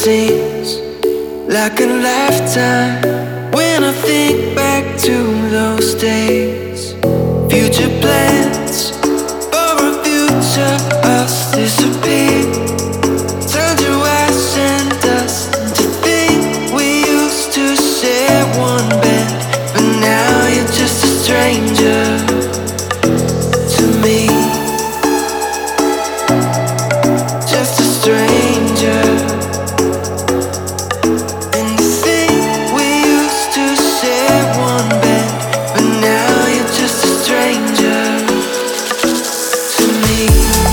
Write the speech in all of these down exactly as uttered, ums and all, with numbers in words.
seems like a lifetime when I think back to those days. Future plans for a future us disappear. Turn to ash and dust. To think we used to share one bed, but now you're just a stranger to me. Just a stranger. And to think we used to share one bed, but now you're just a stranger to me.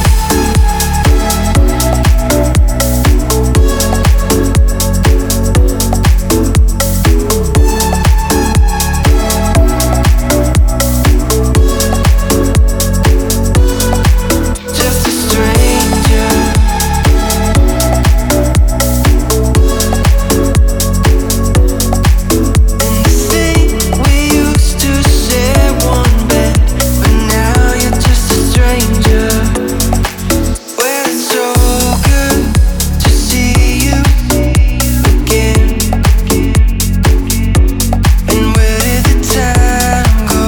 Just a stranger. And to think we used to share one bed, but now you're just a stranger. Well, it's so good to see you again. And where did the time go?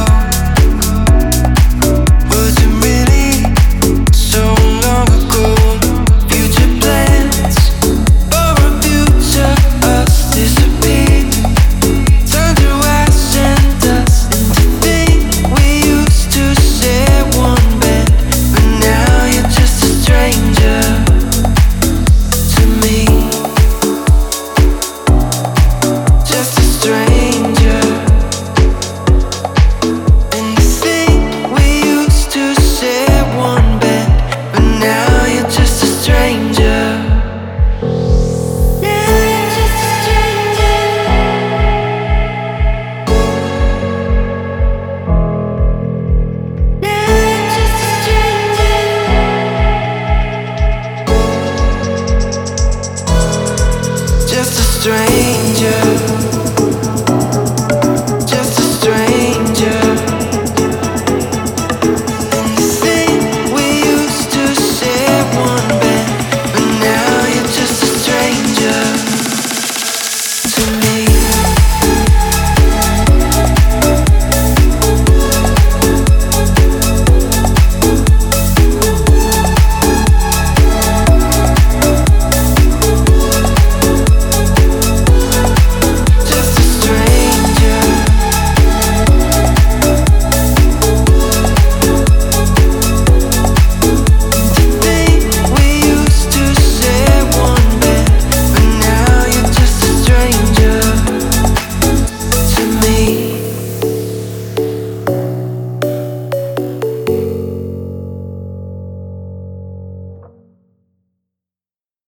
Was it really so long ago? Future plans for a future us disappeared. Turn to ash and dust. And to think we used to share one bed, but now you're just a stranger to me. Just a stranger. And to think we used to share one bed, but now you're just a stranger. Now you're just a stranger. Now you're just a stranger. Just a stranger.